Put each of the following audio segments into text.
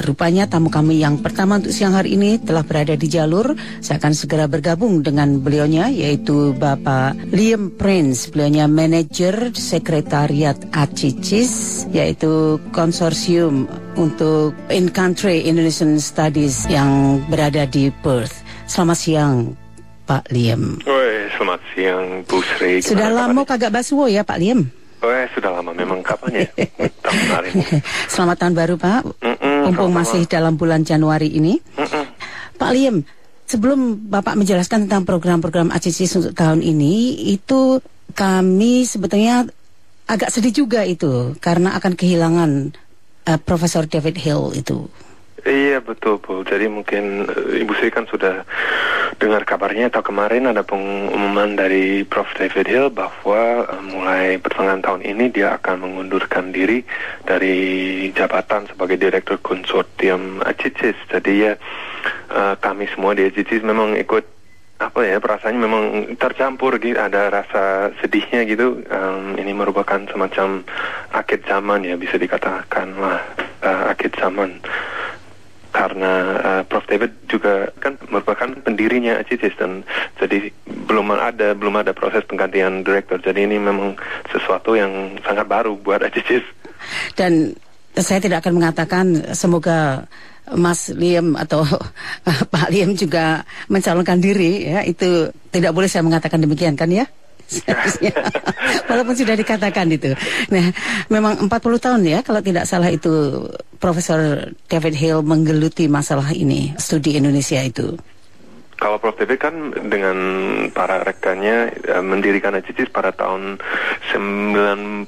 rupanya tamu kami yang pertama untuk siang hari ini telah berada di jalur. Saya akan segera bergabung dengan beliaunya, yaitu Bapak Liam Prince. Beliaunya manajer sekretariat ACICIS, yaitu konsorsium untuk In-Country Indonesian Studies yang berada di Perth. Selamat siang, Pak Liam. Selamat siang, Bu Sri. Sudah lama kagak basuh ya, Pak Liam? Sudah lama memang, kapan ya? Tahun kemarin. Selamat tahun baru, Pak. Mumpung masih dalam bulan Januari ini. Pak Liam, sebelum Bapak menjelaskan tentang program-program ACICIS untuk tahun ini, itu kami sebetulnya agak sedih juga itu, karena akan kehilangan Profesor David Hill itu. Iya, betul, Bu. Jadi mungkin Ibu Sri kan sudah dengar kabarnya, atau kemarin ada pengumuman dari Prof. David Hill bahwa mulai pertengahan tahun ini dia akan mengundurkan diri dari jabatan sebagai Direktur Konsorsium ACICIS. Jadi ya kami semua di ACICIS memang ikut, perasaannya memang tercampur gitu, ada rasa sedihnya gitu. Ini merupakan semacam akhir zaman ya, bisa dikatakan lah, akhir zaman. Karena Prof. David juga kan merupakan pendirinya ACICIS, dan jadi belum ada proses penggantian direktur. Jadi ini memang sesuatu yang sangat baru buat ACICIS. Dan saya tidak akan mengatakan semoga Mas Liam atau Pak Liam juga mencalonkan diri, ya, itu tidak boleh saya mengatakan demikian, kan ya? Walaupun sudah dikatakan itu. Nah, memang 40 tahun ya, kalau tidak salah itu Profesor David Hill menggeluti masalah ini, studi Indonesia itu. Kalau Prof. David kan dengan para rekannya mendirikan ACICIS pada tahun 94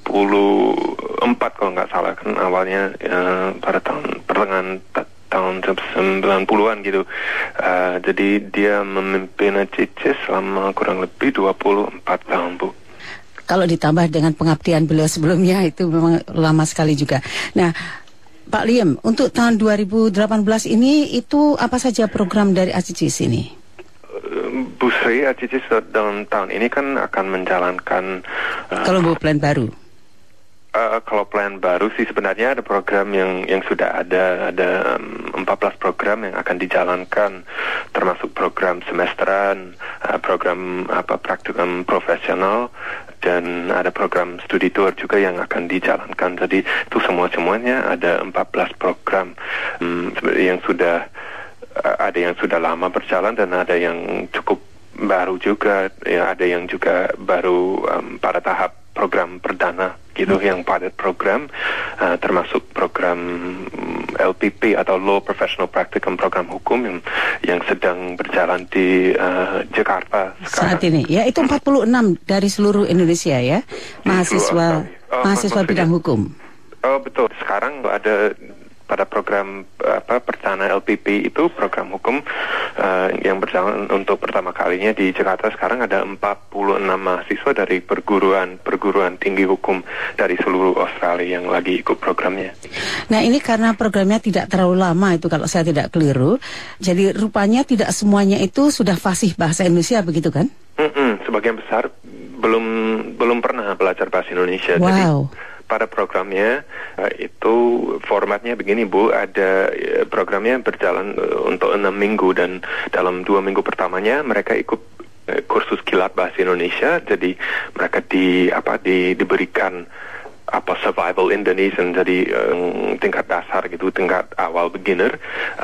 kalau nggak salah, kan awalnya pada pertengahan tahun 90-an gitu. Jadi dia memimpin ACICIS selama kurang lebih 24 tahun, Bu. Kalau ditambah dengan pengabdian beliau sebelumnya, itu memang lama sekali juga. Nah, Pak Liam, untuk tahun 2018 ini, itu apa saja program dari ACICIS ini? Bu Sri, ACICIS dalam tahun ini kan akan menjalankan... Kalau mau plan baru? Kalau plan baru sih sebenarnya ada program yang sudah ada 14 program yang akan dijalankan, termasuk program semesteran, program praktikum profesional, dan ada program studi tour juga yang akan dijalankan. Jadi itu semuanya ada 14 program yang sudah ada yang sudah lama berjalan, dan ada yang cukup baru juga, ya, ada yang juga baru pada tahap program perdana gitu, yang padat program, termasuk program LPP atau Law Professional Practicum, program hukum yang sedang berjalan di Jakarta sekarang. Saat ini, ya, itu 46 dari seluruh Indonesia ya, mahasiswa bidang hukum. Oh, betul. Sekarang ada pada program perdana LPP itu, program hukum yang berjalan untuk pertama kalinya di Jakarta. Sekarang ada 46 mahasiswa dari perguruan tinggi hukum dari seluruh Australia yang lagi ikut programnya. Nah, ini karena programnya tidak terlalu lama itu, kalau saya tidak keliru. Jadi rupanya tidak semuanya itu sudah fasih bahasa Indonesia, begitu kan? Sebagian besar belum pernah belajar bahasa Indonesia. Wow. Jadi pada programnya itu formatnya begini, Bu. Ada programnya berjalan untuk 6 minggu, dan dalam 2 minggu pertamanya mereka ikut kursus kilat bahasa Indonesia. Jadi mereka diberikan survival Indonesian, jadi tingkat dasar gitu, tingkat awal beginner.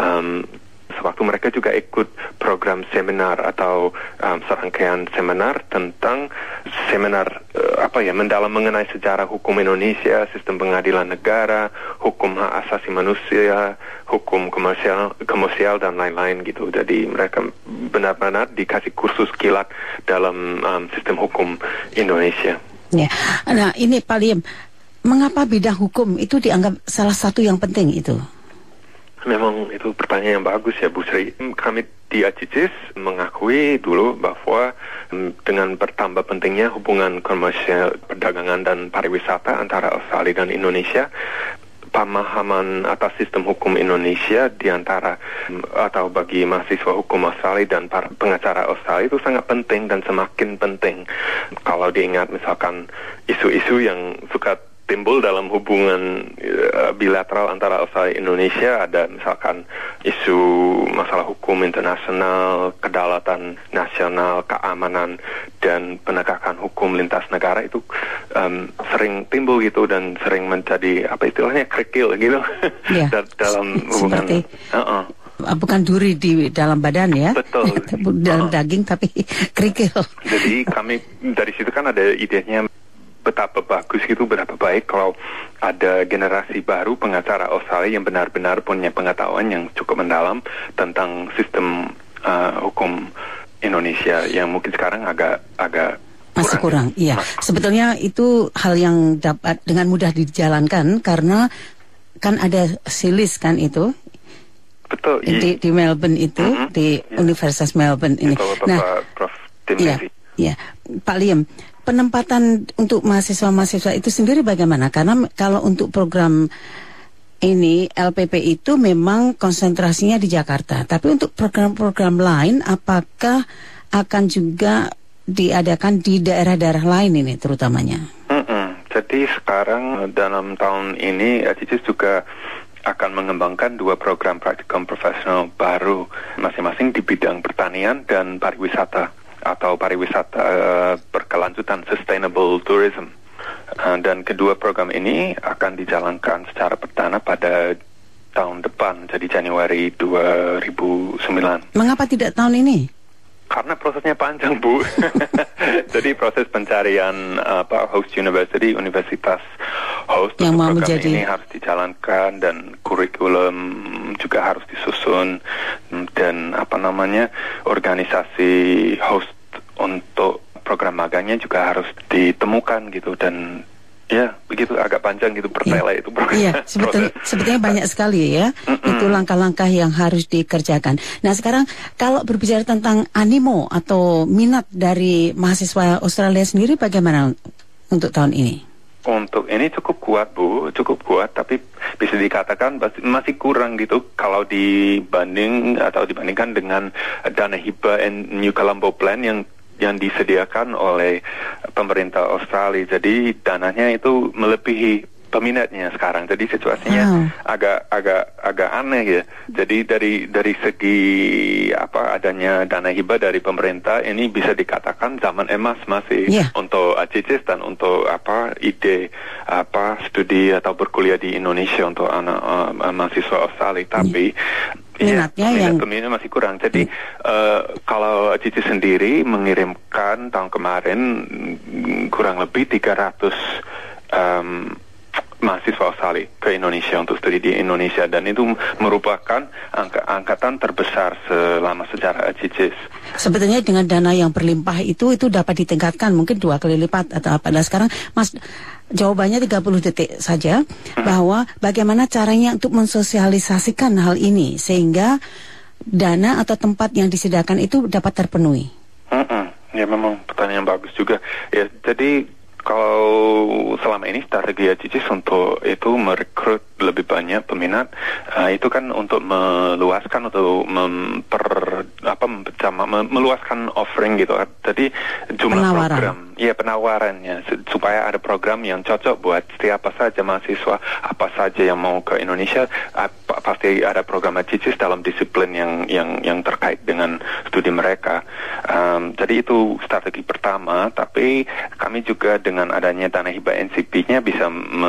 Sewaktu mereka juga ikut program seminar atau serangkaian seminar tentang mendalam mengenai sejarah hukum Indonesia, sistem pengadilan negara, hukum hak asasi manusia, hukum komersial dan lain-lain gitu. Jadi mereka benar-benar dikasih kursus kilat dalam sistem hukum Indonesia. Ya. Nah, ini Pak Liam, mengapa bidang hukum itu dianggap salah satu yang penting itu? Memang itu pertanyaan yang bagus ya, Bu Sri. Kami di ACICIS mengakui dulu bahwa dengan bertambah pentingnya hubungan komersial, perdagangan dan pariwisata antara Australia dan Indonesia, pemahaman atas sistem hukum Indonesia di antara atau bagi mahasiswa hukum Australia dan para pengacara Australia itu sangat penting dan semakin penting. Kalau diingat misalkan isu-isu yang suka timbul dalam hubungan bilateral antara Australia dan Indonesia, ada misalkan isu masalah hukum internasional, kedaulatan nasional, keamanan, dan penegakan hukum lintas negara itu sering timbul gitu dan sering menjadi apa istilahnya kerikil gitu ya. dalam hubungan. Seperti, bukan duri di dalam badan ya, betul, dalam daging tapi kerikil. Jadi kami dari situ kan ada idenya betapa bagus gitu, betapa baik kalau ada generasi baru pengacara Australia yang benar-benar punya pengetahuan yang cukup mendalam tentang sistem hukum Indonesia yang mungkin sekarang agak masih kurang. Iya, sebetulnya itu hal yang dapat dengan mudah dijalankan karena kan ada silis kan itu. Betul. Di Melbourne itu, di Universitas Melbourne ini. Nah, Prof. Tim ya, Pak Liam, penempatan untuk mahasiswa-mahasiswa itu sendiri bagaimana? Karena kalau untuk program ini LPP itu memang konsentrasinya di Jakarta. Tapi untuk program-program lain, apakah akan juga diadakan di daerah-daerah lain ini terutamanya? Jadi sekarang dalam tahun ini CICIS juga akan mengembangkan 2 program praktikum profesional baru masing-masing di bidang pertanian dan pariwisata atau pariwisata berkelanjutan, sustainable tourism. Dan kedua program ini akan dijalankan secara perdana pada tahun depan, jadi Januari 2009. Mengapa tidak tahun ini? Karena prosesnya panjang, Bu. Jadi proses pencarian host universitas host yang untuk mau program menjadi ini harus dijalankan dan kurikulum juga harus disusun dan organisasi host untuk program magangnya juga harus ditemukan gitu dan ya begitu agak panjang gitu pertela itu program. Iya, sebetulnya banyak sekali ya. Itu langkah-langkah yang harus dikerjakan. Nah sekarang kalau berbicara tentang animo atau minat dari mahasiswa Australia sendiri bagaimana untuk tahun ini? Untuk ini cukup kuat, Bu, cukup kuat, tapi bisa dikatakan masih kurang gitu kalau dibandingkan dengan dana hibah and New Colombo Plan yang disediakan oleh pemerintah Australia. Jadi dananya itu melebihi peminatnya sekarang. Jadi situasinya agak aneh ya. Jadi dari segi adanya dana hibah dari pemerintah ini bisa dikatakan zaman emas masih untuk CICIS dan untuk ide studi atau berkuliah di Indonesia untuk anak mahasiswa Australia. Tapi peminatnya masih kurang. Jadi kalau CICIS sendiri mengirimkan tahun kemarin kurang lebih 300 mahasiswa Australia ke Indonesia untuk studi di Indonesia dan itu merupakan angkatan terbesar selama sejarah CICIS. Sebetulnya dengan dana yang berlimpah itu dapat ditingkatkan mungkin 2 kali lipat atau apa. Dan sekarang Mas jawabannya 30 detik saja bahwa bagaimana caranya untuk mensosialisasikan hal ini sehingga dana atau tempat yang disediakan itu dapat terpenuhi. Ya memang pertanyaan bagus juga. Ya jadi kalau selama ini strategi CICIS untuk itu merekrut lebih banyak peminat, itu kan untuk meluaskan atau meluaskan offering gitu. Jadi jumlah program, penawarannya supaya ada program yang cocok buat siapa saja mahasiswa, apa saja yang mau ke Indonesia, pasti ada program CICIS dalam disiplin yang terkait dengan studi mereka. Jadi itu strategi pertama, tapi kami juga dengan adanya dana hibah NCP-nya bisa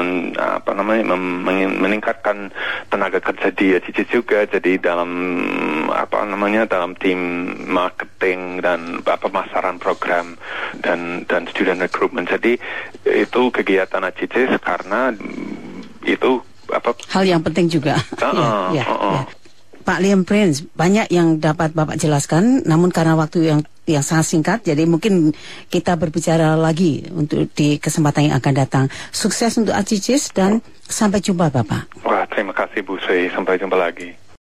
meningkatkan tenaga kerja di CICIS juga. Jadi dalam dalam tim marketing dan pemasaran program dan student recruitment. Jadi itu kegiatan CICIS karena itu hal yang penting juga. Pak Liam Prince, banyak yang dapat Bapak jelaskan, namun karena waktu yang sangat singkat, jadi mungkin kita berbicara lagi untuk di kesempatan yang akan datang. Sukses untuk CICIS dan sampai jumpa Bapak. Wah, terima kasih Bu Sri, sampai jumpa lagi.